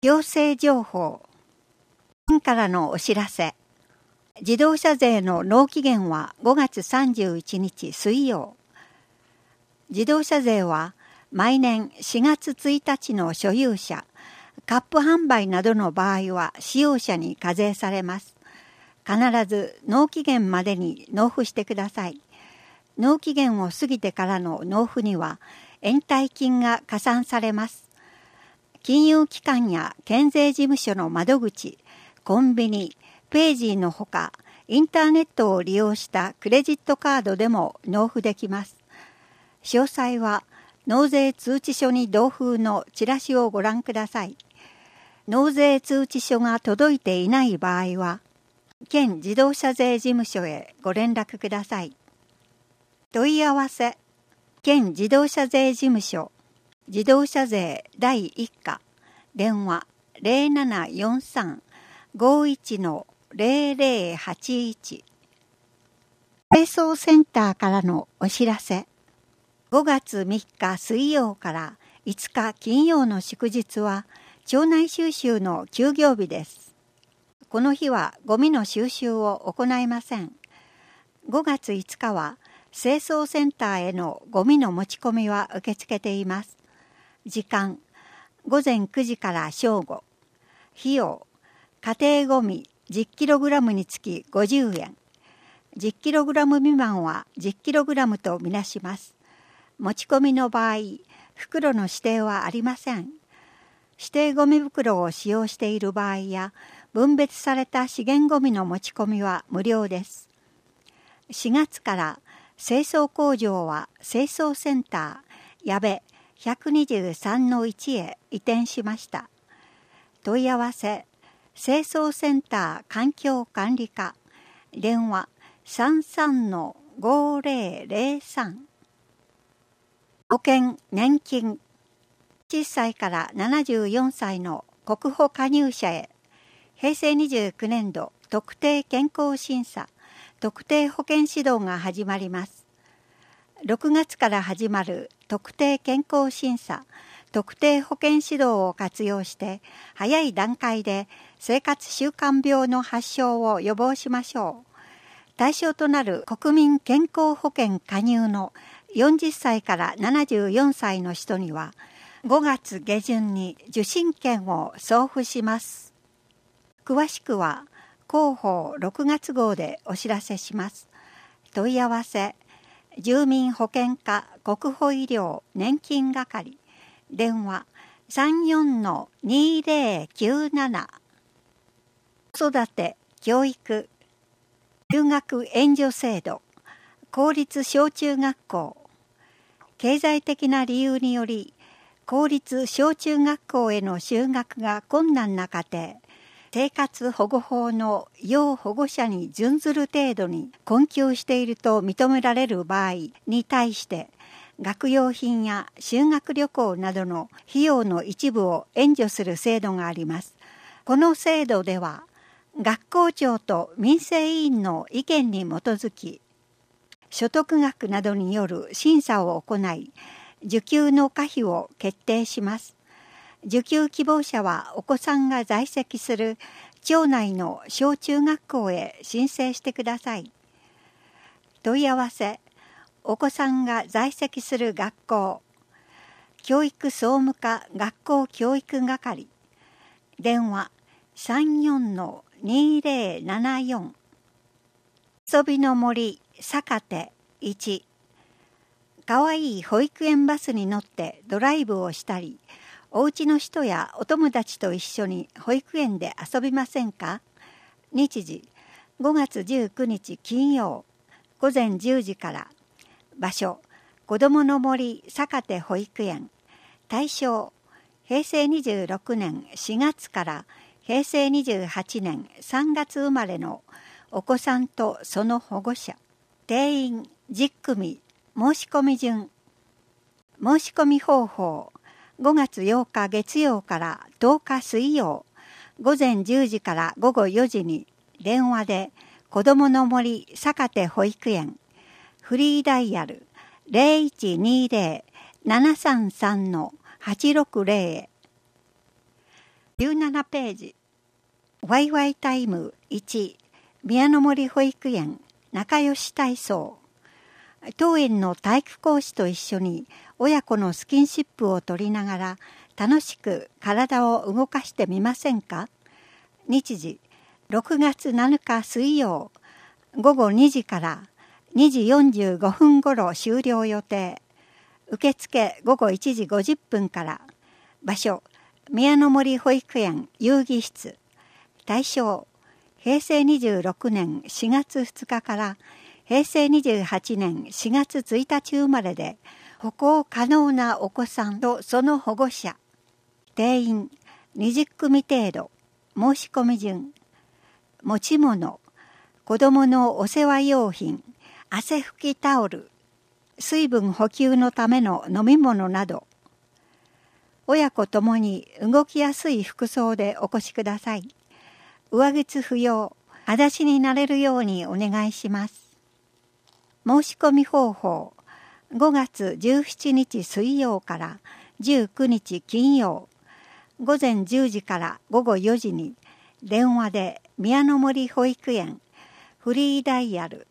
行政情報。県からのお知らせ。自動車税の納期限は5月31日水曜。自動車税は毎年4月1日の所有者、カップ販売などの場合は使用者に課税されます。必ず納期限までに納付してください。納期限を過ぎてからの納付には延滞金が加算されます。金融機関や県税事務所の窓口、コンビニ、ページーのほか、インターネットを利用したクレジットカードでも納付できます。詳細は納税通知書に同封のチラシをご覧ください。納税通知書が届いていない場合は、県自動車税事務所へご連絡ください。問い合わせ、県自動車税事務所、自動車税第1課、電話0743-51-0081。清掃センターからのお知らせ。5月3日水曜から5日金曜の祝日は町内収集の休業日です。この日はゴミの収集を行いません。5月5日は清掃センターへのゴミの持ち込みは受け付けています。時間、午前9時から正午。費用、家庭ゴミ 10kg につき50円。10kg 未満は 10kg とみなします。持ち込みの場合、袋の指定はありません。指定ゴミ袋を使用している場合や、分別された資源ゴミの持ち込みは無料です。4月から清掃工場は清掃センター矢部123-1へ移転しました。問い合わせ、清掃センター環境管理課、電話33-5003。保険・年金、10歳から74歳の国保加入者へ、平成29年度特定健康審査、特定保険指導が始まります。6月から始まる特定健康審査、特定保険指導を活用して、早い段階で生活習慣病の発症を予防しましょう。対象となる国民健康保険加入の40歳から74歳の人には、5月下旬に受診券を送付します。詳しくは広報6月号でお知らせします。問い合わせ、住民保険課国保医療年金係、電話34-2097。子育て、教育、留学援助制度、公立小中学校、経済的な理由により、公立小中学校への就学が困難な家庭、生活保護法の要保護者に準ずる程度に困窮していると認められる場合に対して、学用品や修学旅行などの費用の一部を援助する制度があります。この制度では、学校長と民生委員の意見に基づき、所得額などによる審査を行い、受給の可否を決定します。受給希望者はお子さんが在籍する町内の小中学校へ申請してください。問い合わせ、お子さんが在籍する学校、教育総務課学校教育係、電話34-2074。遊びの森坂手1。かわいい保育園バスに乗ってドライブをしたり、お家の人やお友達と一緒に保育園で遊びませんか？日時、5月19日金曜、午前10時から。場所、子どもの森坂手保育園。対象、平成26年4月から平成28年3月生まれのお子さんとその保護者。定員10組。申し込み順。申し込み方法。5月8日月曜から10日水曜、午前10時から午後4時に電話で子どもの森坂手保育園、フリーダイヤル 0120-733-860 へ。 17ページ。ワイワイタイム1、宮の森保育園仲良し体操。当園の体育講師と一緒に親子のスキンシップを取りながら楽しく体を動かしてみませんか。日時6月7日水曜午後2時から2時45分頃終了予定。受付午後1時50分から。場所宮の森保育園遊戯室。対象平成26年4月2日から平成28年4月1日生まれで歩行可能なお子さんとその保護者。定員20組程度。申し込み順。持ち物、子どものお世話用品、汗拭きタオル、水分補給のための飲み物など。親子ともに動きやすい服装でお越しください。上靴不要、裸足になれるようにお願いします。申し込み方法、5月17日水曜から19日金曜、午前10時から午後4時に電話で宮の森保育園フリーダイヤル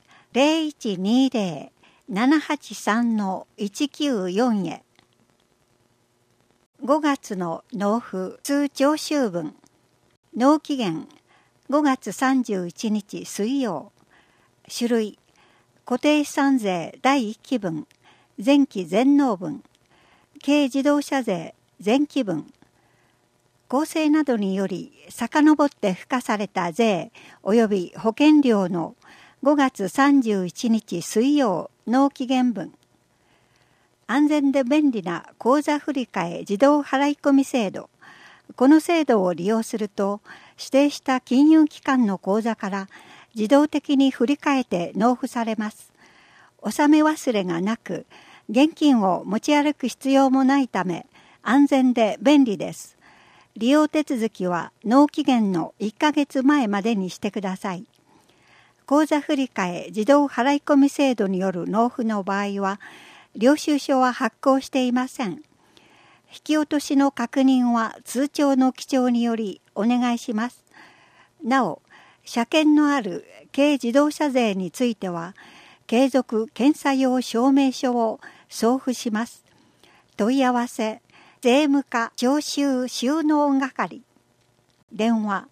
0120-783-194 へ。5月の納付通徴収分。納期限5月31日水曜。種類固定資産税第1期分、前期全納分、軽自動車税前期分。公正などにより遡って付加された税及び保険料の5月31日水曜納期限分。安全で便利な口座振替自動払込制度。この制度を利用すると指定した金融機関の口座から自動的に振り替えて納付されます。納め忘れがなく、現金を持ち歩く必要もないため安全で便利です。利用手続きは納期限の1ヶ月前までにしてください。口座振替自動払込制度による納付の場合は、領収書は発行していません。引き落としの確認は通帳の記帳によりお願いします。なお、車検のある軽自動車税については、継続検査用証明書を送付します。問い合わせ、税務課徴収収納係。電話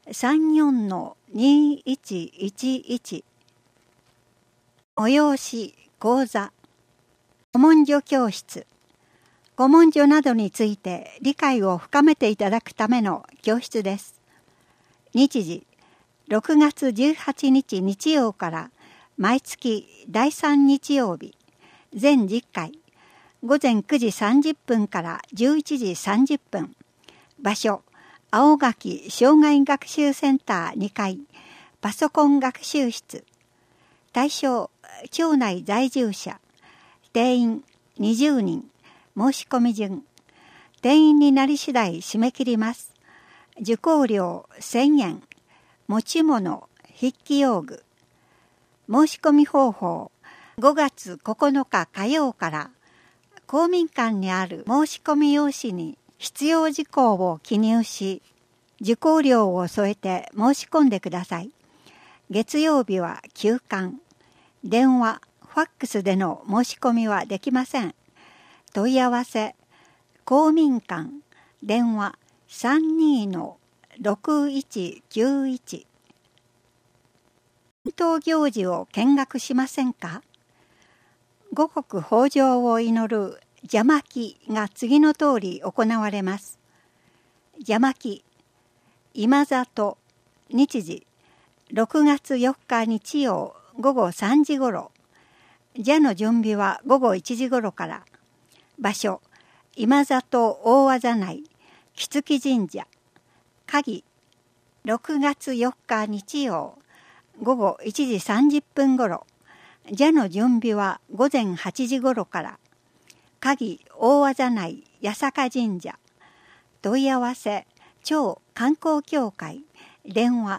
34-2111。催し講座。古文書教室。古文書などについて理解を深めていただくための教室です。日時6月18日日曜から毎月第3日曜日、全10回、午前9時30分から11時30分。場所、青垣障害学習センター2階、パソコン学習室。対象、町内在住者。定員20人。申し込み順。定員になり次第締め切ります。受講料1000円。持ち物、筆記用具。申し込み方法、5月9日火曜から公民館にある申し込み用紙に必要事項を記入し、受講料を添えて申し込んでください。月曜日は休館。電話、ファックスでの申し込みはできません。問い合わせ、公民館、電話32-6191。伝統行事を見学しませんか。五穀豊穣を祈る邪魔きが次の通り行われます。邪魔き、今里、日時、6月4日日曜午後3時ごろ。邪の準備は午後1時ごろから。場所、今里大技内、木月神社。鍵、6月4日日曜、午後1時30分ごろ。邪の準備は午前8時ごろから。鍵大技内八坂神社。問い合わせ、町観光協会。電話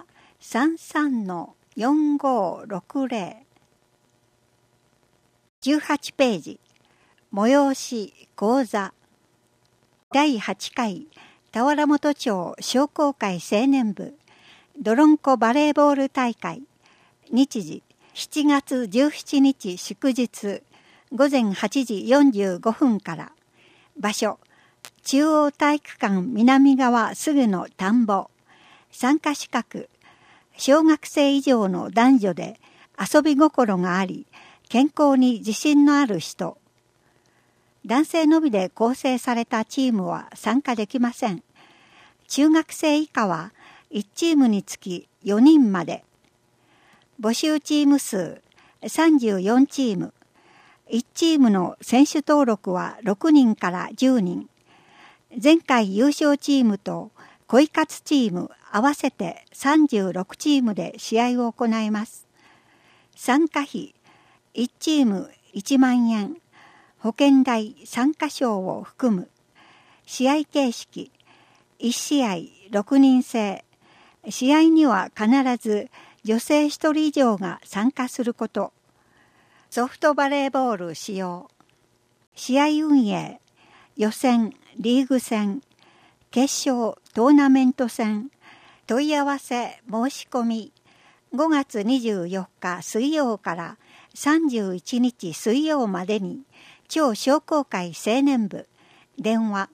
33-4560。18ページ。催し講座。第8回田原本町商工会青年部どろんこバレーボール大会、日時7月17日祝日午前8時45分から、場所中央体育館南側すぐの田んぼ、参加資格小学生以上の男女で遊び心があり健康に自信のある人、男性のみで構成されたチームは参加できません。中学生以下は1チームにつき4人まで。募集チーム数34チーム。1チームの選手登録は6人から10人。前回優勝チームと恋活チーム合わせて36チームで試合を行います。参加費1チーム1万円。保険代参加賞を含む。試合形式1試合6人制。試合には必ず女性1人以上が参加すること。ソフトバレーボール使用。試合運営、予選、リーグ戦、決勝、トーナメント戦、問い合わせ、申し込み、5月24日水曜から31日水曜までに、超商工会青年部、電話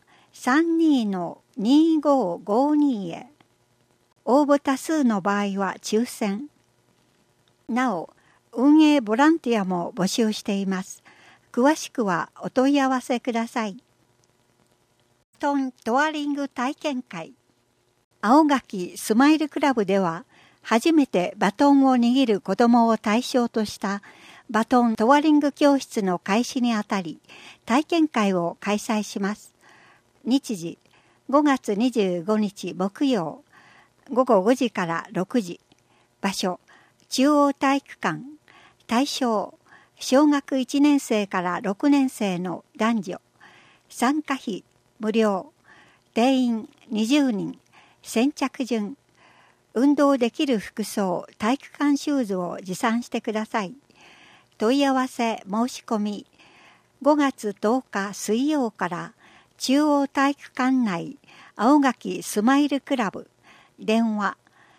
32-2552 へ。応募多数の場合は抽選。なお、運営ボランティアも募集しています。詳しくはお問い合わせください。トワリング体験会。青垣スマイルクラブでは、初めてバトンを握る子どもを対象としたバトントワリング教室の開始にあたり、体験会を開催します。日時、5月25日木曜、午後5時から6時。場所、中央体育館。対象、小学1年生から6年生の男女。参加費、無料。定員20人。先着順。運動できる服装、体育館シューズを持参してください。問い合わせ申し込み。5月10日水曜から中央体育館内青垣スマイルクラブ。電話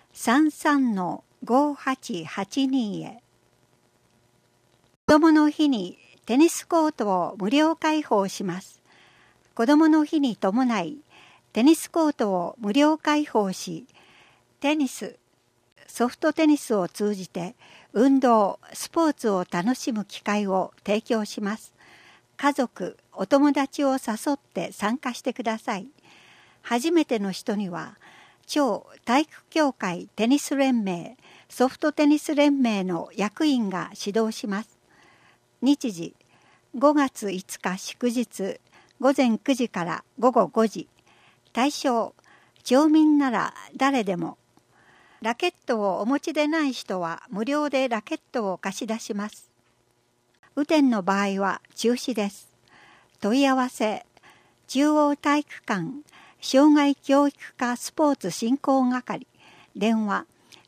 33-5882 へ。子どもの日にテニスコートを無料開放します。子どもの日に伴いテニスコートを無料開放し、テニス、ソフトテニスを通じて運動、スポーツを楽しむ機会を提供します。家族、お友達を誘って参加してください。初めての人には、超体育協会テニス連盟、ソフトテニス連盟の役員が指導します。日時、5月5日祝日、午前9時から午後5時。対象、町民なら誰でも。ラケットをお持ちでない人は無料でラケットを貸し出します。雨天の場合は中止です。問い合わせ、中央体育館、障害教育科スポーツ振興係、電話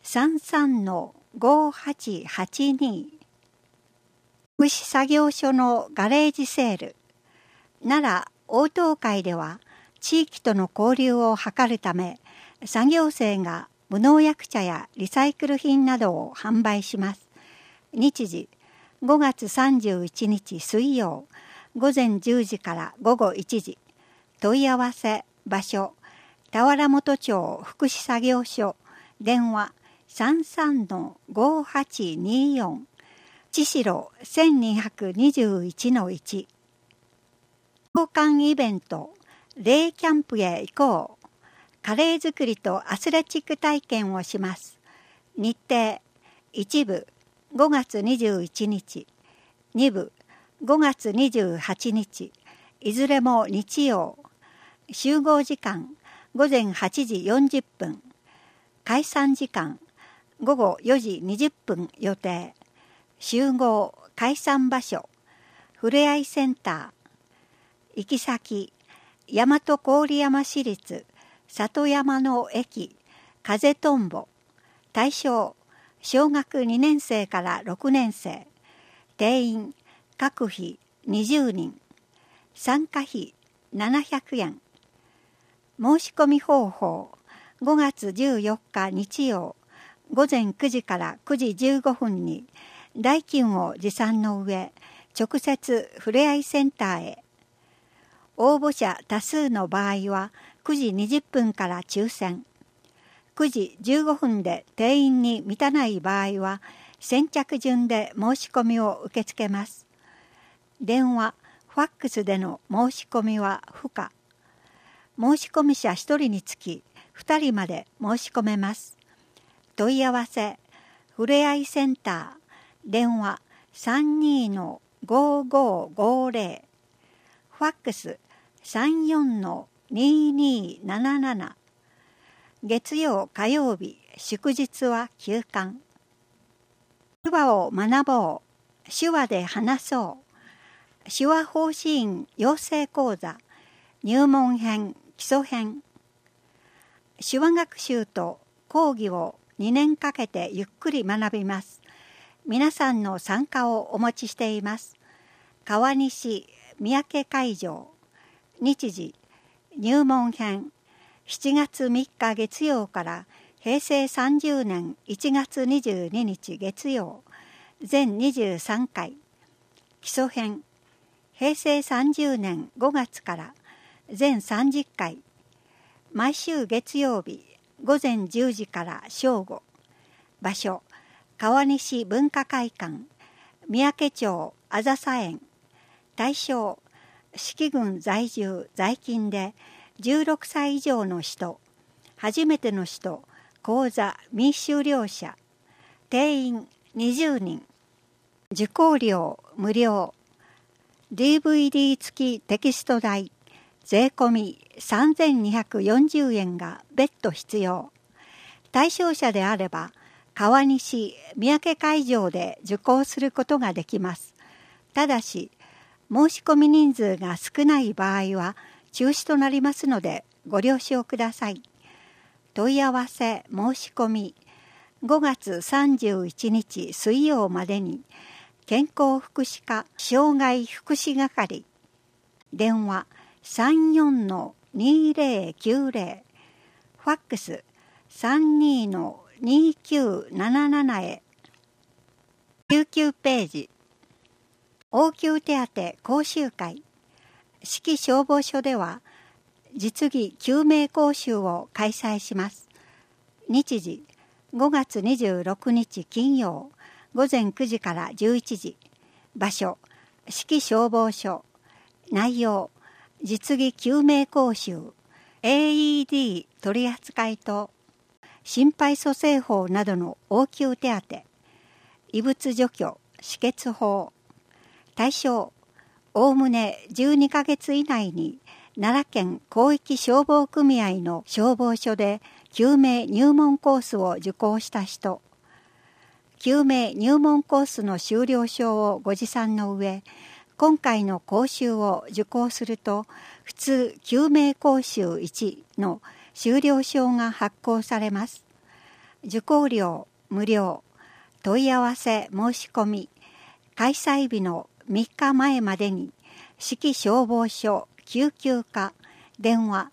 33-5882。福祉作業所のガレージセール。奈良応答会では、地域との交流を図るため、作業生が無農薬茶やリサイクル品などを販売します。日時、5月31日水曜、午前10時から午後1時。問い合わせ、場所、田原本町福祉作業所、電話 33-5824。千代1221-1。交換イベント、レイキャンプへ行こう。カレー作りとアスレチック体験をします。日程、1部5月21日、2部5月28日、いずれも日曜。集合時間、午前8時40分。解散時間、午後4時20分予定。集合、解散場所、ふれあいセンター。行き先、大和郡山市立里山の駅風とんぼ。対象、小学2年生から6年生。定員、各費20人。参加費700円。 申し込み方法。5月14日日曜午前9時から9時15分に代金を持参の上、直接ふれあいセンターへ。応募者多数の場合は9時20分から抽選。9時15分で定員に満たない場合は先着順で申し込みを受け付けます。電話、ファックスでの申し込みは不可。申し込み者1人につき2人まで申し込めます。問い合わせ、ふれあいセンター、電話 32-5550、ファックス 34-2277、月曜火曜日祝日は休館。手話を学ぼう、手話で話そう。手話法師院養成講座入門編基礎編。手話学習と講義を2年かけてゆっくり学びます。皆さんの参加をお待ちしています。川西三宅会場。日時入門編7月3日月曜から平成30年1月22日月曜全23回。基礎編平成30年5月から全30回。毎週月曜日午前10時から正午。場所、川西文化会館、三宅町あざさ園。対象、四季郡在住在勤で16歳以上の人、初めての人、講座未修了者。定員20人。受講料無料。DVD 付きテキスト代税込み3240円が別途必要。対象者であれば川西三宅会場で受講することができます。ただし申し込み人数が少ない場合は中止となりますのでご了承ください。問い合わせ申し込み5月31日水曜までに健康福祉課障害福祉係。電話34-2090、ファックス 32-2977 へ。救急ページ。応急手当講習会。志木消防署では実技救命講習を開催します。日時5月26日金曜午前9時から11時。場所、志木消防署。内容、実技救命講習、AED 取扱いと心肺蘇生法などの応急手当、異物除去、止血法。対象、おおむね12ヶ月以内に奈良県広域消防組合の消防署で救命入門コースを受講した人。救命入門コースの修了証をご持参の上、今回の講習を受講すると、普通救命講習1の修了証が発行されます。受講料無料。問い合わせ申し込み。開催日の3日前までに、志木消防署救急課電話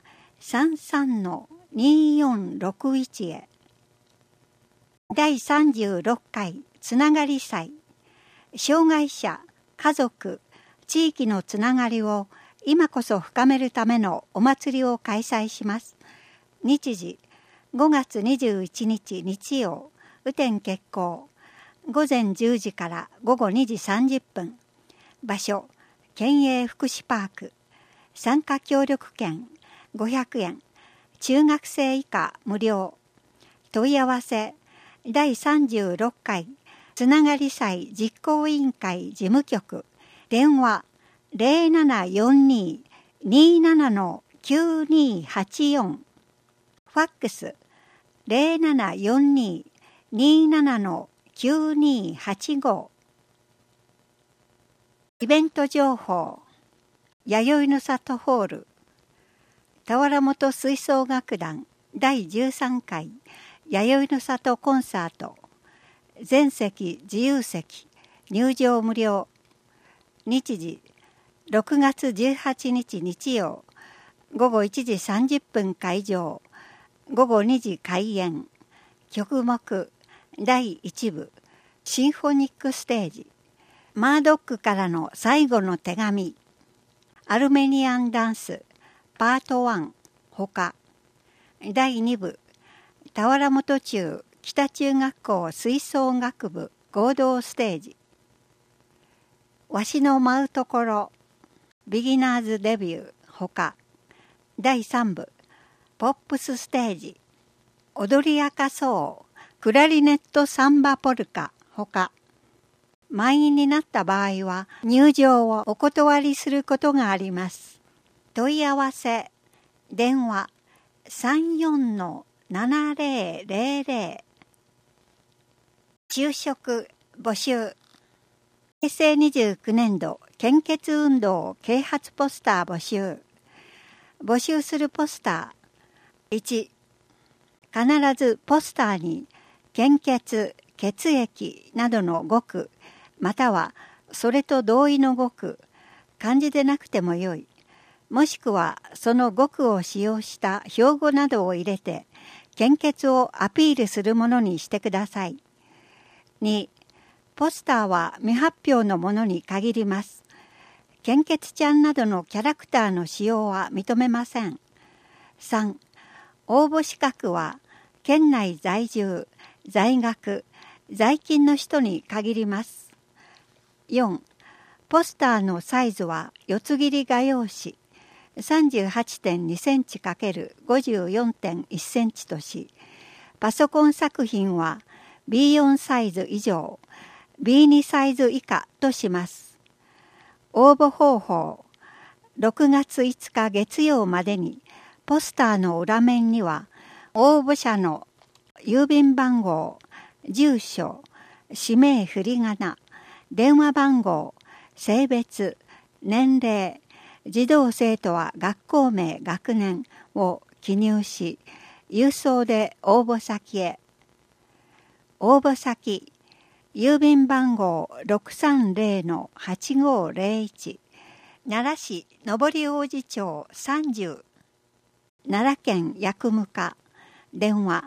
33-2461 へ。第36回つながり祭。障害者、家族、地域のつながりを今こそ深めるためのお祭りを開催します。日時5月21日日曜、雨天決行。午前10時から午後2時30分。場所、県営福祉パーク。参加協力券500円。中学生以下無料。問い合わせ、第36回つながり祭実行委員会事務局。電話 0742-27-9284。ファックス 0742-27-9285。イベント情報。弥生の里ホール。田原本吹奏楽団第13回弥生の里コンサート。全席自由席。入場無料。日時6月18日日曜午後1時30分開場、午後2時開演。曲目第1部シンフォニックステージ、マードックからの最後の手紙、アルメニアンダンスパート1ほか、第2部田原元中北中学校吹奏楽部合同ステージ、わしの舞うところビギナーズデビューほか、第3部ポップスステージ、踊り明かそうクラリネットサンバポルカほか、満員になった場合は入場をお断りすることがあります。問い合わせ電話 34-7000。 昼食募集。平成29年度献血運動啓発ポスター募集。募集するポスター1、必ずポスターに献血、血液などの語句、またはそれと同意の語句、漢字でなくてもよい、もしくはその語句を使用した標語などを入れて献血をアピールするものにしてください。2、ポスターは未発表のものに限ります。献血ちゃんなどのキャラクターの使用は認めません。3、応募資格は県内在住、在学、在勤の人に限ります。4、ポスターのサイズは四つ切り画用紙 38.2 センチ ×54.1 センチとし、パソコン作品は B4 サイズ以上、B2 サイズ以下とします。応募方法、6月5日月曜までにポスターの裏面には応募者の郵便番号、住所、氏名振り仮名、電話番号、性別、年齢、児童生徒は学校名、学年を記入し、郵送で応募先へ。応募先、郵便番号 630-8501、奈良市上大路町30、奈良県薬務課、電話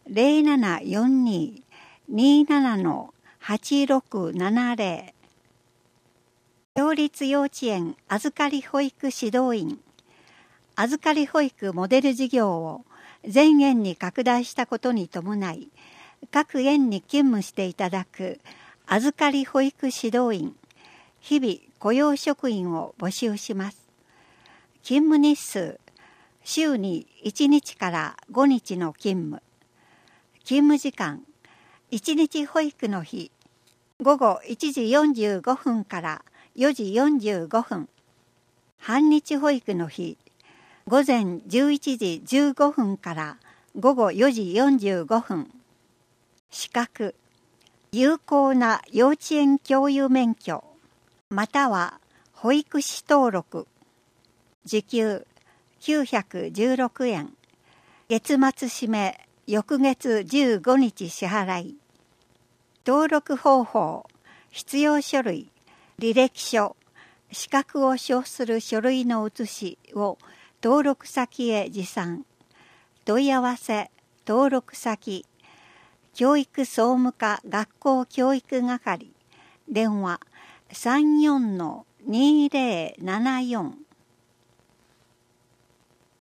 0742-27-8670。共立幼稚園預かり保育指導員。預かり保育モデル事業を全園に拡大したことに伴い、各園に勤務していただく預かり保育指導員、日々雇用職員を募集します。勤務日数、週に1日から5日の勤務。勤務時間、1日保育の日、午後1時45分から4時45分。半日保育の日、午前11時15分から午後4時45分。資格、有効な幼稚園教諭免許、または保育士登録。時給916円。月末締め、翌月15日支払い。登録方法、必要書類、履歴書、資格を証する書類の写しを登録先へ持参。問い合わせ、登録先、教育総務課学校教育係、電話 34-2074